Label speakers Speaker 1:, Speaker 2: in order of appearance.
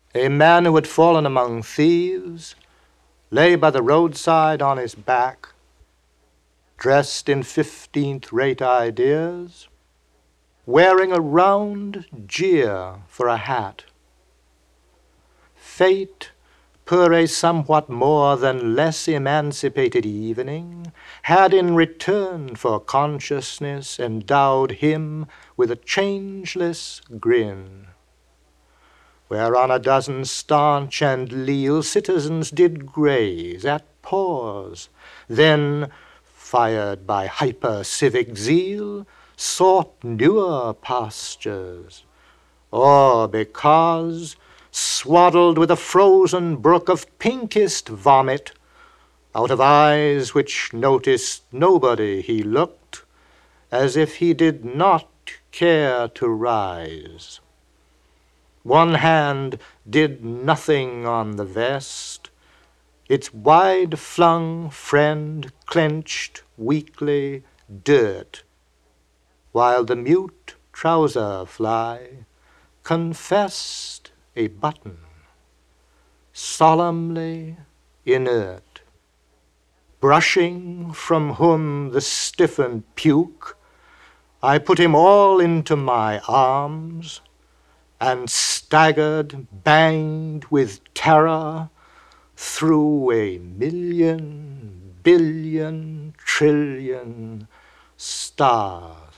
Speaker 1: A man who had fallen among thieves lay by the roadside on his back, dressed in 15th-rate ideas, wearing a round jeer for a hat. Fate, per a somewhat more than less emancipated evening, had in return for consciousness endowed him with a changeless grin, whereon a dozen staunch and leal citizens did graze at pause, then, fired by hyper-civic zeal, sought newer pastures, or because, swaddled with a frozen brook of pinkest vomit, out of eyes which noticed nobody he looked, as if he did not care to rise. One hand did nothing on the vest, its wide-flung friend clenched weakly dirt, while the mute trouser-fly confessed a button, solemnly inert. Brushing from whom the stiffened puke, I put him all into my arms, and staggered, banged with terror, through a million, billion, trillion stars.